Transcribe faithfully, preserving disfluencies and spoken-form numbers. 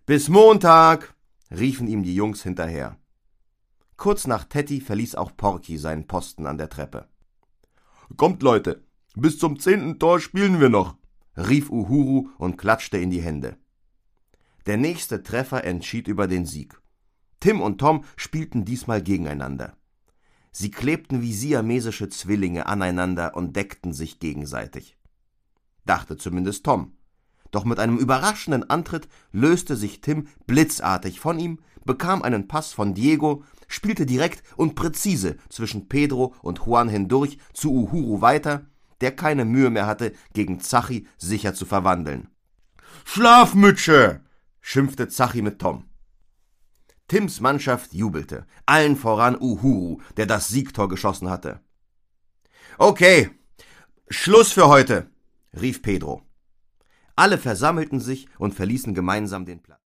»Bis Montag«, riefen ihm die Jungs hinterher. Kurz nach Tetti verließ auch Porky seinen Posten an der Treppe. »Kommt, Leute, bis zum zehnten Tor spielen wir noch«, rief Uhuru und klatschte in die Hände. Der nächste Treffer entschied über den Sieg. Tim und Tom spielten diesmal gegeneinander. Sie klebten wie siamesische Zwillinge aneinander und deckten sich gegenseitig. Dachte zumindest Tom. Doch mit einem überraschenden Antritt löste sich Tim blitzartig von ihm, bekam einen Pass von Diego, spielte direkt und präzise zwischen Pedro und Juan hindurch zu Uhuru weiter, der keine Mühe mehr hatte, gegen Zachi sicher zu verwandeln. »Schlafmütze«, schimpfte Zachi mit Tom. Tims Mannschaft jubelte, allen voran Uhuru, der das Siegtor geschossen hatte. »Okay, Schluss für heute«, rief Pedro. Alle versammelten sich und verließen gemeinsam den Platz.